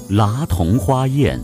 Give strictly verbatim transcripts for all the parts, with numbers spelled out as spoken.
剌桐花宴。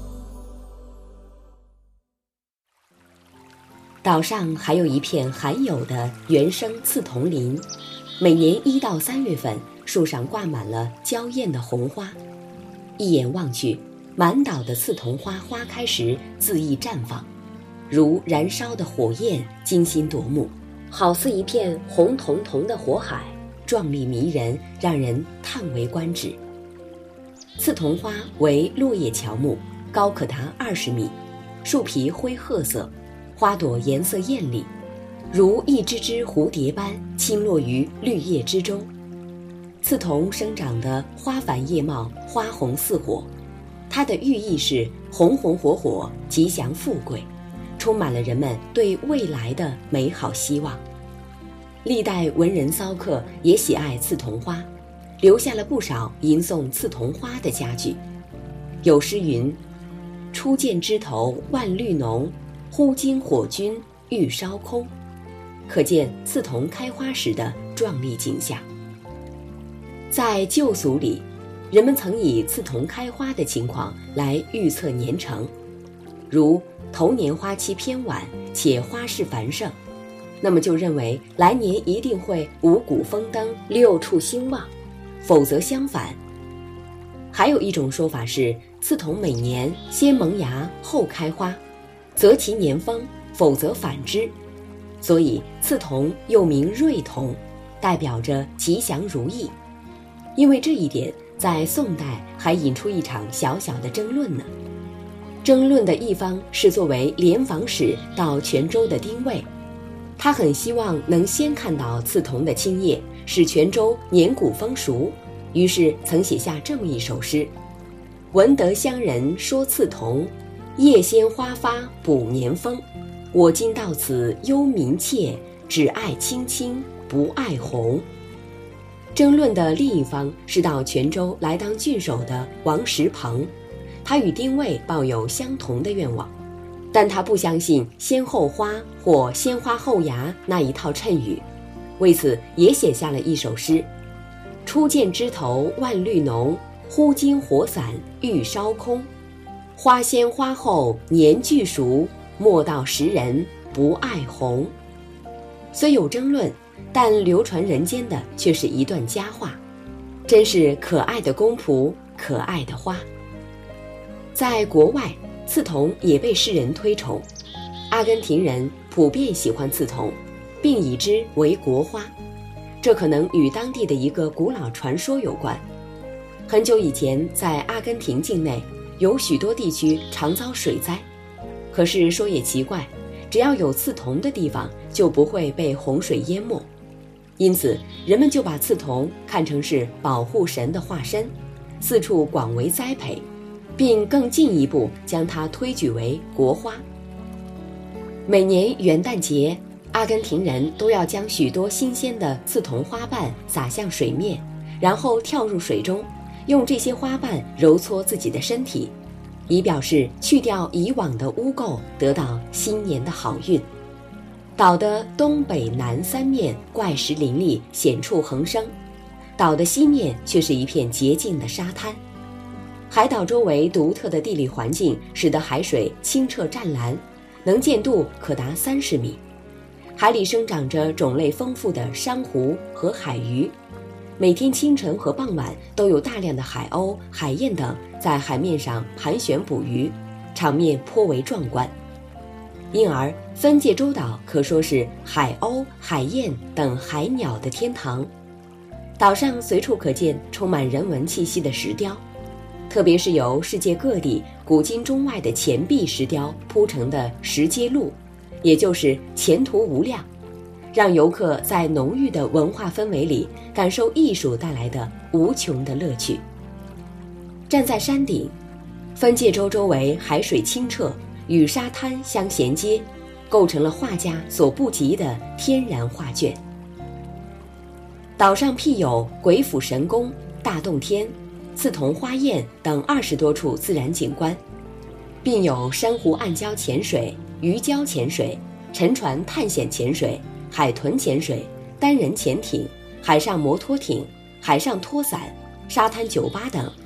岛上还有一片罕有的原生刺桐林，每年一到三月份，树上挂满了娇艳的红花。一眼望去，满岛的刺桐花花开时恣意绽放，如燃烧的火焰，惊心夺目，好似一片红彤彤的火海，壮丽迷人，让人叹为观止。刺桐花为落叶乔木，高可达二十米，树皮灰褐色，花朵颜色艳丽，如一只只蝴蝶般倾落于绿叶之中。刺桐生长的花繁叶茂，花红似火，它的寓意是红红火火，吉祥富贵，充满了人们对未来的美好希望。历代文人骚客也喜爱刺桐花，留下了不少吟诵刺桐花的佳句。有诗云：初见枝头万绿浓，忽惊火军欲烧空，可见刺桐开花时的壮丽景象。在旧俗里，人们曾以刺桐开花的情况来预测年成，如头年花期偏晚且花势繁盛，那么就认为来年一定会五谷丰登，六畜兴旺，否则相反。还有一种说法是，刺桐每年先萌芽后开花，择其年丰，否则反之。所以刺桐又名瑞桐，代表着吉祥如意。因为这一点，在宋代还引出一场小小的争论呢。争论的一方是作为联防使到泉州的丁谓，他很希望能先看到刺桐的青叶，使泉州年谷丰熟，于是曾写下这么一首诗：闻得乡人说刺桐，叶先花发补年丰。我今到此忧民切，只爱青青不爱红。争论的另一方是到泉州来当郡守的王石鹏，他与丁谓抱有相同的愿望，但他不相信先后花或先花后芽那一套谶语，为此也写下了一首诗：初见枝头万绿浓，忽惊火伞欲烧空。花先花后年俱熟，莫道时人不爱红。虽有争论，但流传人间的却是一段佳话，真是可爱的公仆，可爱的花。在国外，刺桐也被世人推崇，阿根廷人普遍喜欢刺桐，并以之为国花。这可能与当地的一个古老传说有关。很久以前，在阿根廷境内有许多地区常遭水灾，可是说也奇怪，只要有刺桐的地方就不会被洪水淹没，因此人们就把刺桐看成是保护神的化身，四处广为栽培，并更进一步将它推举为国花。每年元旦节，阿根廷人都要将许多新鲜的刺桐花瓣撒向水面，然后跳入水中，用这些花瓣揉搓自己的身体，以表示去掉以往的污垢，得到新年的好运。岛的东北南三面怪石林立，险处横生，岛的西面却是一片洁净的沙滩。海岛周围独特的地理环境使得海水清澈湛蓝，能见度可达三十米。海里生长着种类丰富的珊瑚和海鱼，每天清晨和傍晚都有大量的海鸥、海燕等在海面上盘旋捕鱼，场面颇为壮观。因而分界洲岛可说是海鸥、海燕等海鸟的天堂。岛上随处可见充满人文气息的石雕，特别是由世界各地古今中外的钱币石雕铺成的石阶路，也就是前途无量，让游客在浓郁的文化氛围里感受艺术带来的无穷的乐趣。站在山顶，分界洲周围海水清澈，与沙滩相衔接，构成了画家所不及的天然画卷。岛上辟有鬼斧神工、大洞天、刺桐花宴等二十多处自然景观，并有珊瑚暗礁潜水、鱼礁潜水、沉船探险潜水、海豚潜水、单人潜艇、海上摩托艇、海上拖伞、沙滩酒吧等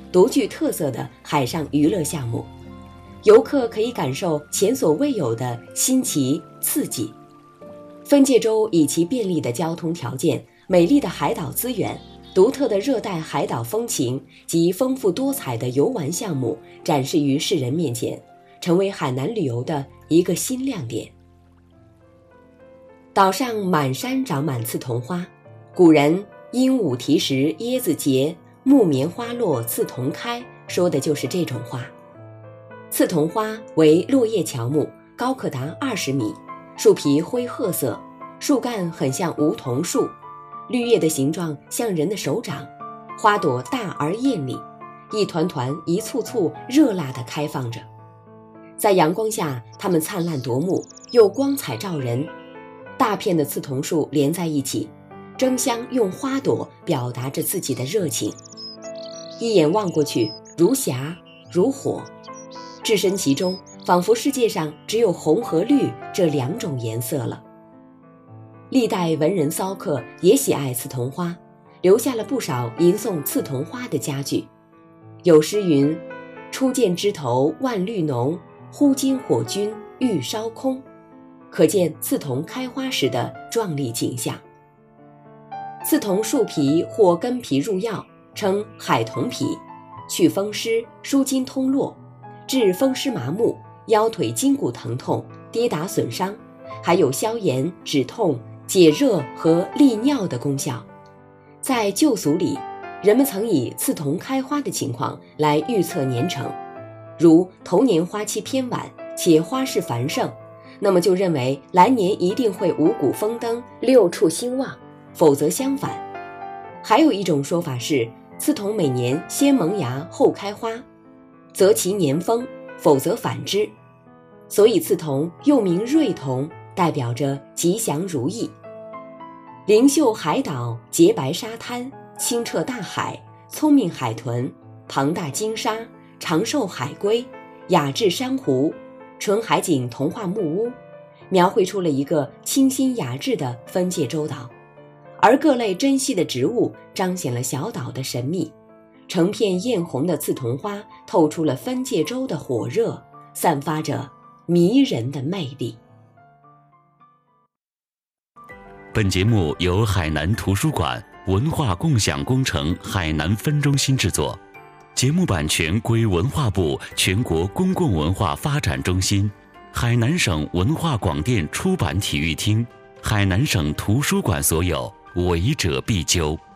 独具特色的海上娱乐项目，游客可以感受前所未有的新奇刺激。分界洲以其便利的交通条件、美丽的海岛资源、独特的热带海岛风情及丰富多彩的游玩项目展示于世人面前，成为海南旅游的一个新亮点。岛上满山长满刺桐花，古人鹦鹉啼时椰子结，木棉花落刺桐开，说的就是这种花。刺桐花为落叶乔木，高可达二十米，树皮灰褐色，树干很像梧桐树，绿叶的形状像人的手掌，花朵大而艳丽，一团团一簇簇热辣地开放着。在阳光下，它们灿烂夺目，又光彩照人。大片的刺桐树连在一起，争相用花朵表达着自己的热情。一眼望过去，如霞如火，置身其中，仿佛世界上只有红和绿这两种颜色了。历代文人骚客也喜爱刺桐花，留下了不少吟诵刺桐花的佳句。有诗云：初见枝头万绿浓，忽惊火君欲烧空，可见刺桐开花时的壮丽景象。刺桐树皮或根皮入药，称海桐皮，祛风湿，舒筋通络，治风湿麻木、腰腿筋骨疼痛、跌打损伤，还有消炎、止痛、解热和利尿的功效。在旧俗里，人们曾以刺桐开花的情况来预测年成，如头年花期偏晚且花势繁盛，那么就认为来年一定会五谷丰登、六畜兴旺，否则相反。还有一种说法是，刺桐每年先萌芽后开花，则其年丰，否则反之。所以刺桐又名瑞桐，代表着吉祥如意。灵秀海岛，洁白沙滩，清澈大海，聪明海豚，庞大鲸鲨，长寿海龟，雅致珊瑚，纯海景童话木屋，描绘出了一个清新雅致的分界洲岛。而各类珍稀的植物彰显了小岛的神秘，成片艳红的刺桐花透出了分界洲的火热，散发着迷人的魅力。 本节目由海南图书馆文化共享工程海南分中心制作，节目版权归文化部全国公共文化发展中心、海南省文化广电出版体育厅、海南省图书馆所有，违者必究。